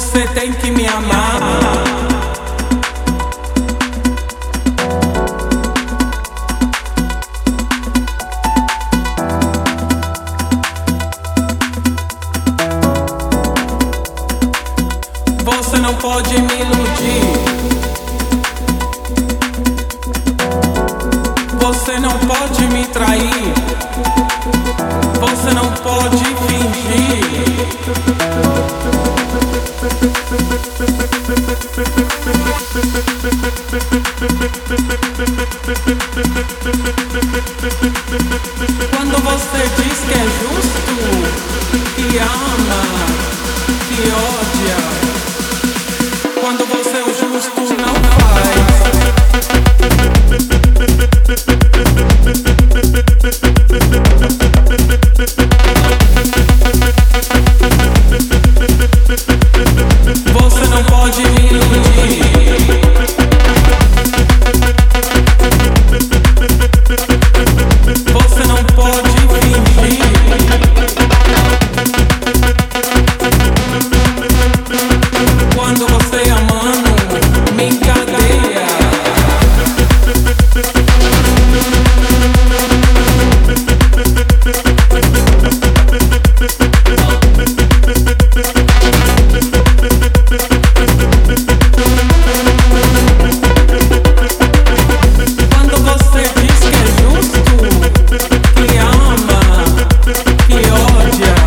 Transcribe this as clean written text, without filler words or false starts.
Você tem que me amar. Você não pode me iludir. Você não pode me trair. Você não pode fingir. Quando você diz que é justo, que ama, que odia, quando você o justo não faz. Você não pode me iludir. Você não pode fingir. Quando você amando me encadeia. Quando você diz que é justo, que ama, que odia,